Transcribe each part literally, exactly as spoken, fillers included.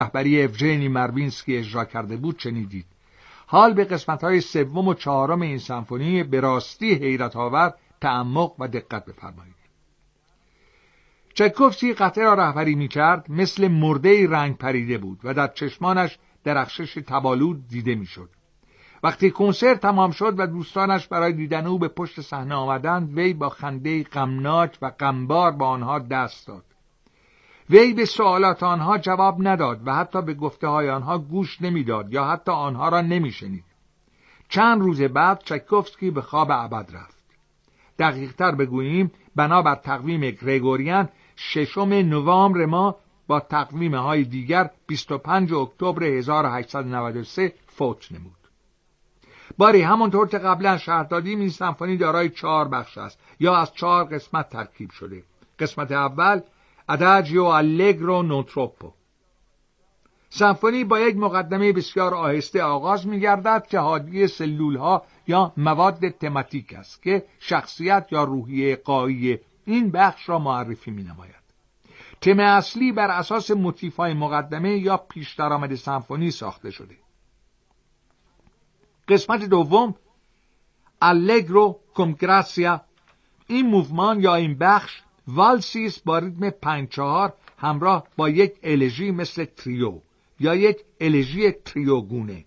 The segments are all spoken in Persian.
رهبری اوژنی مروینسکی اجرا کرده بود شنیدید. حال به قسمت‌های سوم و چهارم این سمفونی به راستی حیرت‌آور تعمق و دقت بفرمایید. چایکوفسکی قطعه را رهبری می‌کرد، مثل مرده رنگ پریده بود و در چشمانش درخشش تبالود دیده می‌شد. وقتی کنسرت تمام شد و دوستانش برای دیدن او به پشت صحنه آمدند، وی با خنده غمناک و غمبار با آنها دست داد. وی به سوالات آنها جواب نداد و حتی به گفته های آنها گوش نمیداد یا حتی آنها را نمیشنید. چند روز بعد چایکوفسکی به خواب ابد رفت. دقیق تر بگوییم بنابر تقویم گریگوریان ششم نوامبر ما با تقویم های دیگر بیست و پنجم اکتبر هزار و هشتصد و نود و سه فوت نمود. باری همونطور که قبلا شرح دادیم این سمفونی دارای چهار بخش است یا از چهار قسمت ترکیب شده. قسمت اول اداجیو آلگرو نون تروپو. سمفونی با یک مقدمه بسیار آهسته آغاز می‌گردد که حاوی سلول‌ها یا مواد تماتیک است که شخصیت یا روحیه غایی این بخش را معرفی می‌نماید. تم اصلی بر اساس موتیف‌های مقدمه یا پیش درآمد سمفونی ساخته شده. قسمت دوم آلگرو کم گراسیا. این موومان یا این بخش والسی است با ریتم پنج چهار همراه با یک الژی مثل تریو یا یک الژی تریوگونه.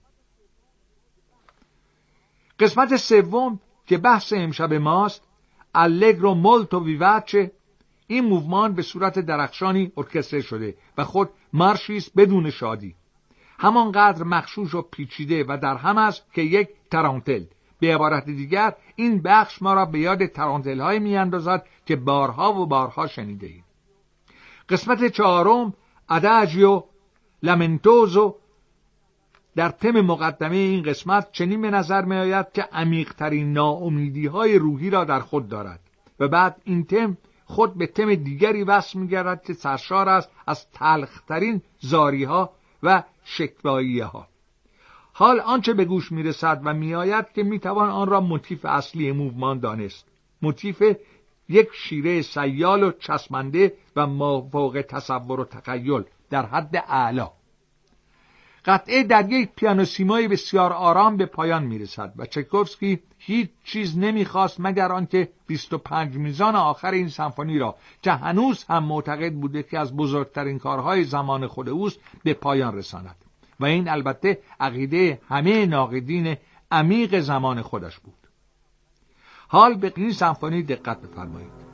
قسمت سوم که بحث امشب ماست آلگرو مولتو ویواچه. این موومان به صورت درخشانی ارکستره شده و خود مارشی است بدون شادی، همانقدر مغشوش و پیچیده و در هم است که یک ترانتل. به عبارت دیگر این بخش ما را به یاد ترانتل های می اندازد که بارها و بارها شنیده ایم. قسمت چهارم اداجیو لامنتوزو. در تم مقدمه این قسمت چنین به نظر می آید که عمیق‌ترین ناامیدی های روحی را در خود دارد و بعد این تم خود به تم دیگری وصل می گردد که سرشار است از تلخترین زاری ها و شکوایی ها. حال آنچه به گوش می رسد و می آید که می توان آن را موتیف اصلی موومان دانست. موتیف یک شیره سیال و چسبنده و مافوق تصور و تخیل در حد اعلا. قطعه در یک پیانو سیمای بسیار آرام به پایان می رسد و چایکوفسکی هیچ چیز نمی خواست مگر آنکه بیست و پنج میزان آخر این سمفونی را که هنوز هم معتقد بوده که از بزرگترین کارهای زمان خود اوست به پایان رساند و این البته عقیده همه ناقدین عمیق زمان خودش بود. حال به این سمفونی دقت بفرمایید.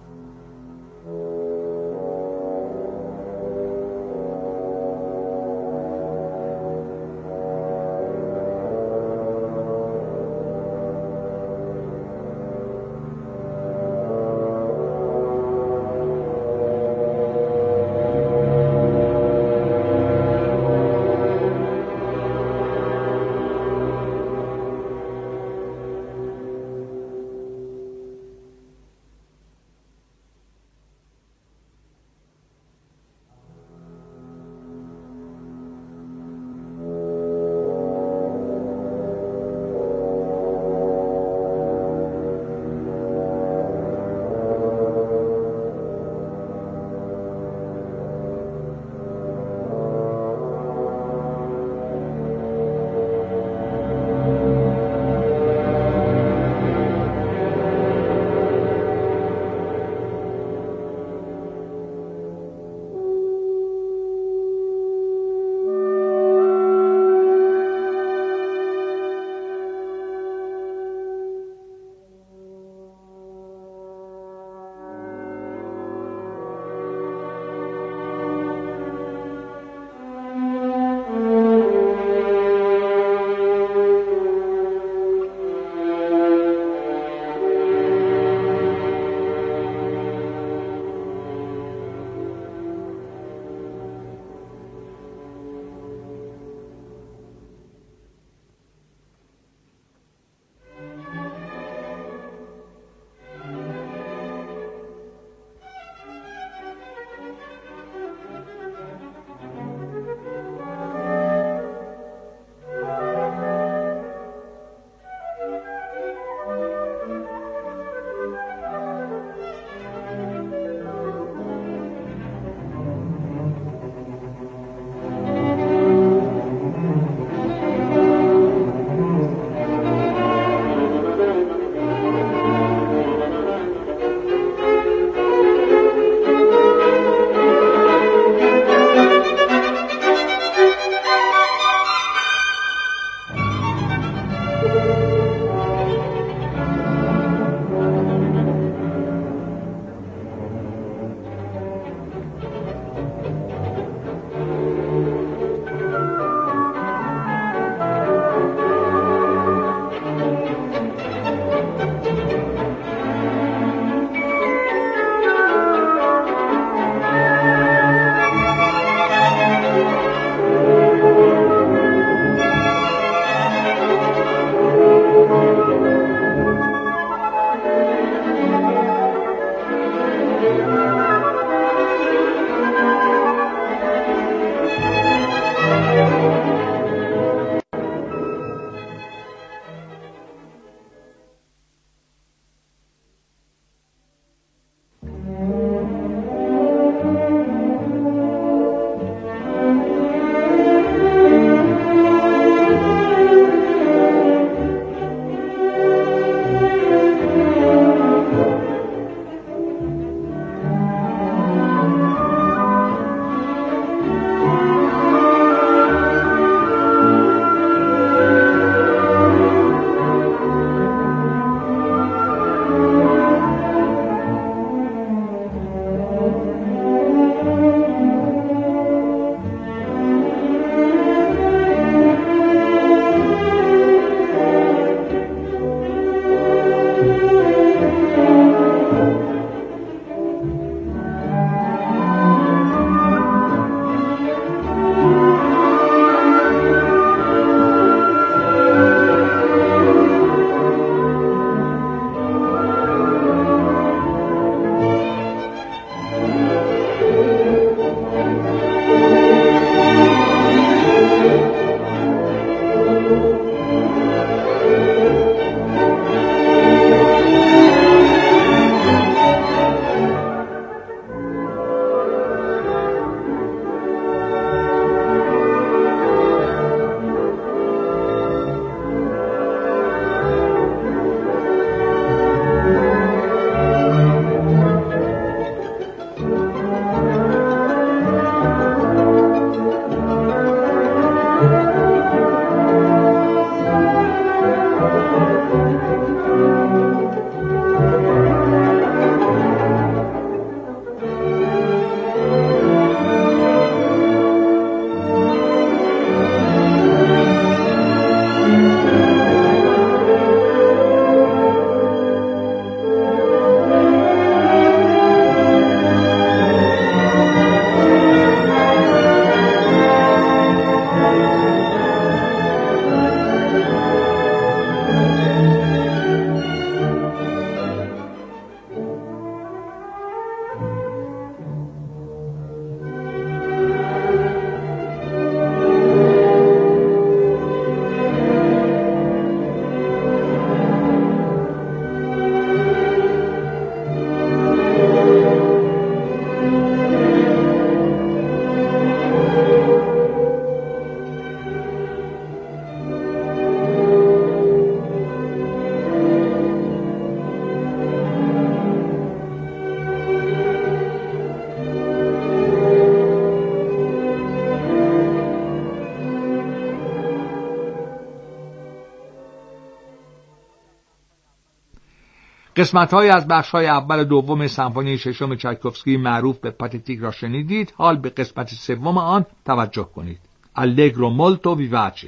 قسمت‌های از بخش‌های اول و دوم سمفونی ششم چایکوفسکی معروف به پاتتیک را شنیدید. حال به قسمت سوم آن توجه کنید. Allegro molto vivace.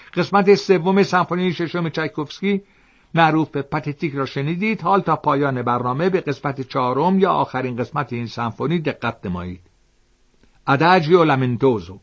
قسمت سوم سمفونی ششم چایکوفسکی معروف به پاتتیک را شنیدید. حال تا پایان برنامه به قسمت چهارم یا آخرین قسمت این سمفونی دقت نمایید. اداجیو لامنتوزو.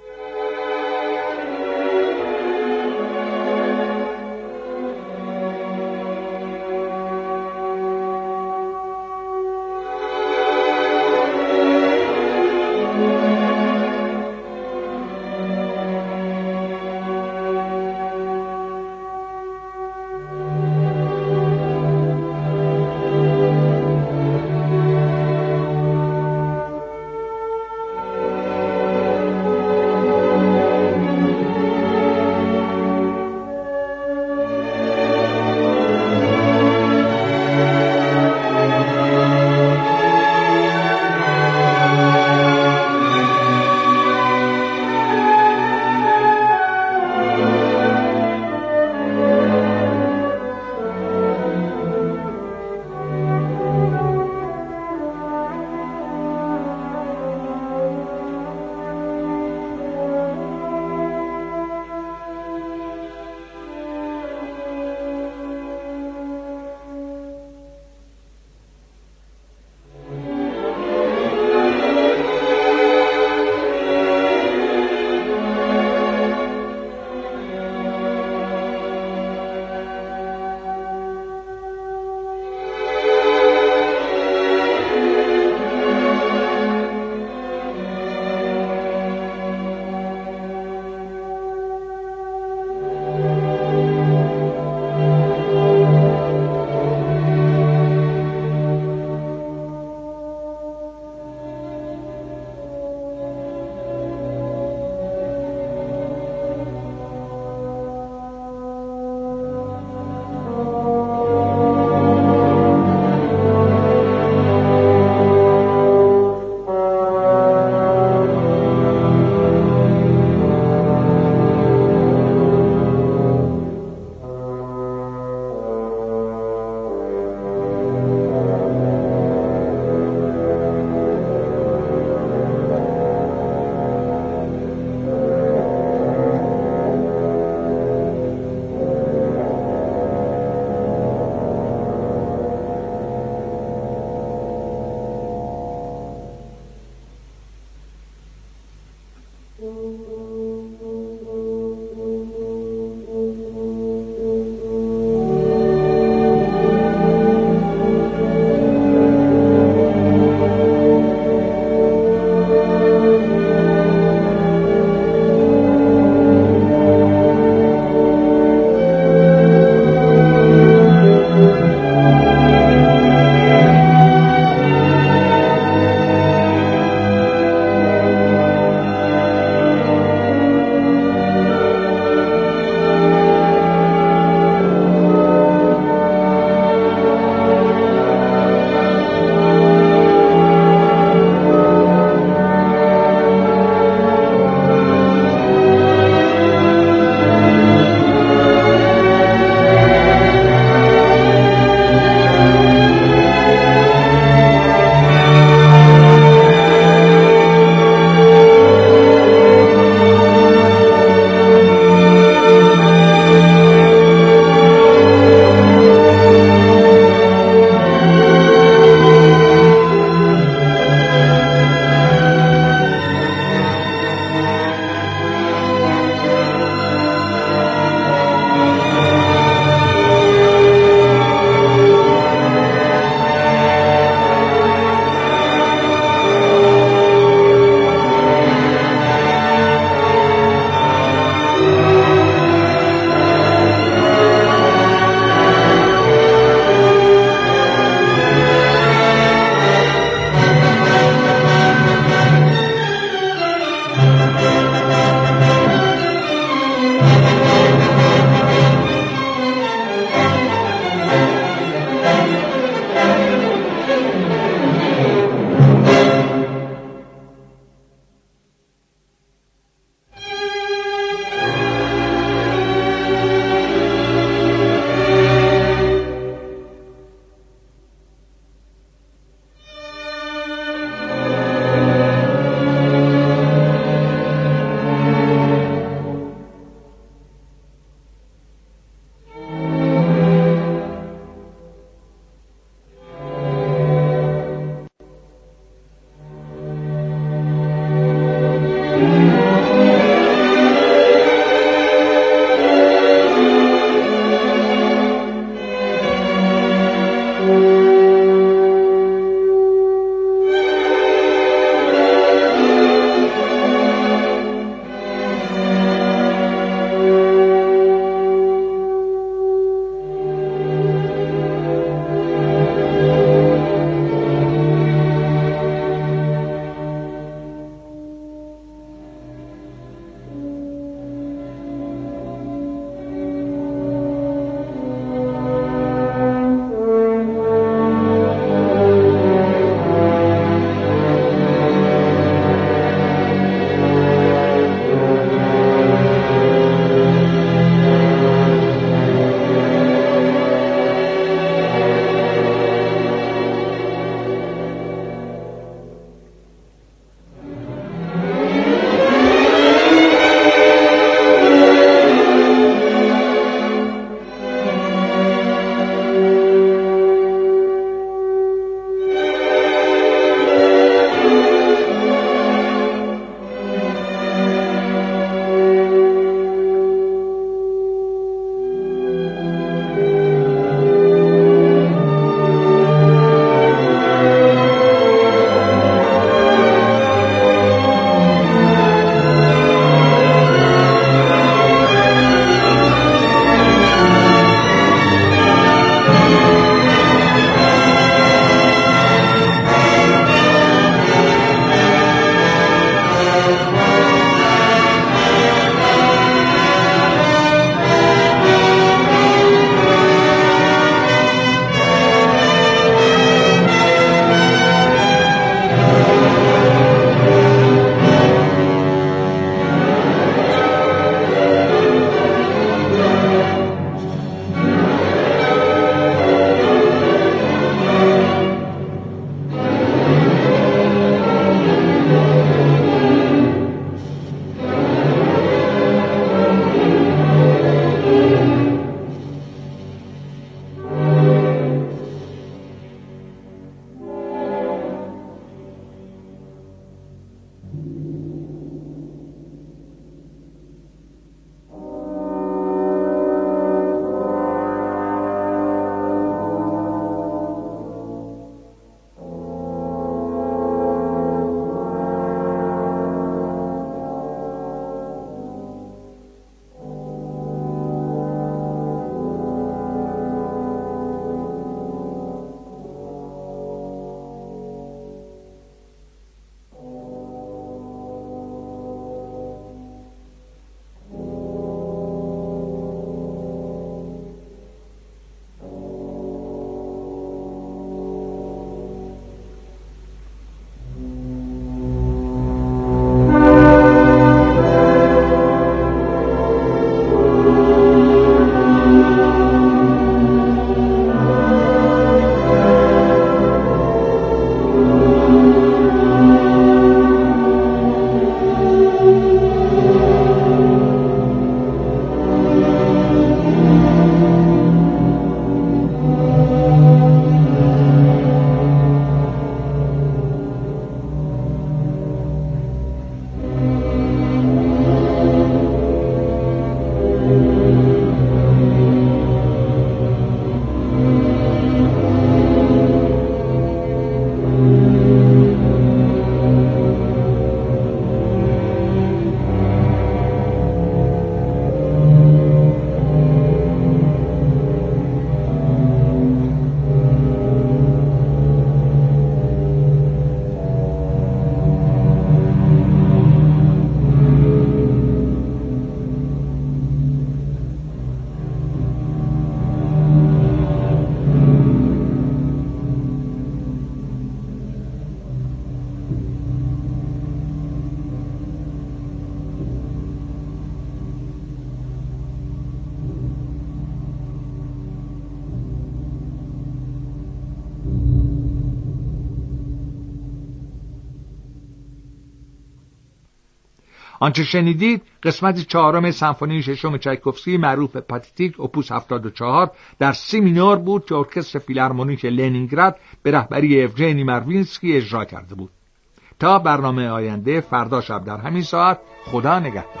آنچه شنیدید قسمت چهارم سمفونی ششم چایکوفسکی معروف به پاتیتیک اپوس هفتاد و چهار در سی مینور بود که ارکستر فیلارمونیک لنینگراد به رهبری evgeny ماروینسکی اجرا کرده بود. تا برنامه آینده فردا شب در همین ساعت، خدا نگهدار.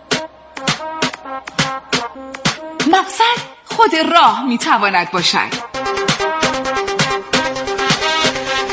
مقصد خود راه میتواند باشد.